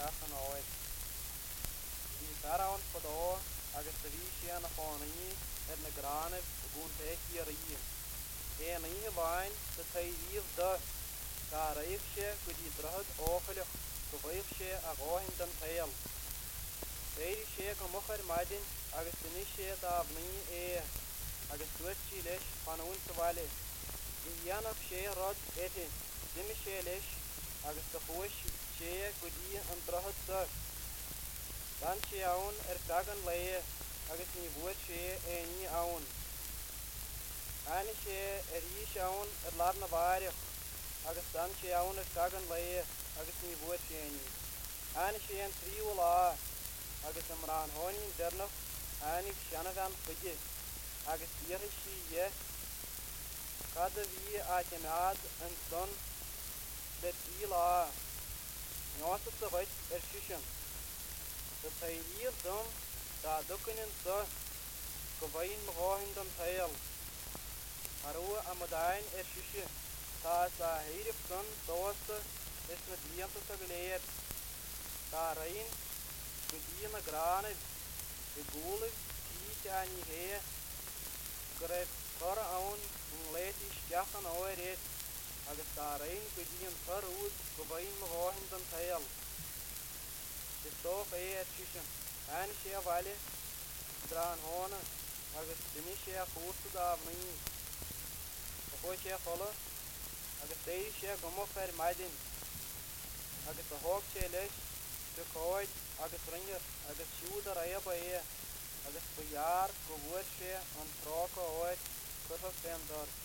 deachan áid. Bhí fearán fadá agus sa bhí sé na fánaí na gránah a gún téici ar í. Éan ihe bhain sa taíomh do ga raibh sé go dtí drothad áchailech go bhaibh sé a gáhin den tail. Féidir sé go muchar maidin agus duine sé dábnaí agus dúirt sí leis fanún sa bhaile. Bhí dhéanamh sé rud éti, duine sé leis agus do chuais sé go dtí an drothad do. Dan sé ann ar feagan léie agus ní bhuair sé éí ann. Aine sé ar ís ann ar lar na bhairich agus dan sé ann ar feagan léie agus ní bhuair sé éí. Aine sé an tríú lá agus am rán háinin dernach ainig seanadhan chuide agus díri sí dhé. Cad a bhí áiteanad an son le trí lá. Nása sa bhaid ar siúsin. Sa taíomh dom dá ducanin sa go bhain mo gáhin don tail. Arú a modain ar siúsi tá sa héirih son dósta is na blianta sa gléir. Tá rain go dtí na gránid i gúlaigh tí ani hé go raibh tar ann léití steachan áir éit agus tá rain go dtí an tar úd go bhain mo gáhin don tail. Is dóch ar siúsin. Aine sé a bhaile drán hána agus duine sé a chósta dábnaí. A chuid sé chola agus déir sé go muchar maidin agus a thóg sé leis go cáid agus ringe agus siúd a raibh agus go jaar go bhuair sé an trácha áid chutha féndar.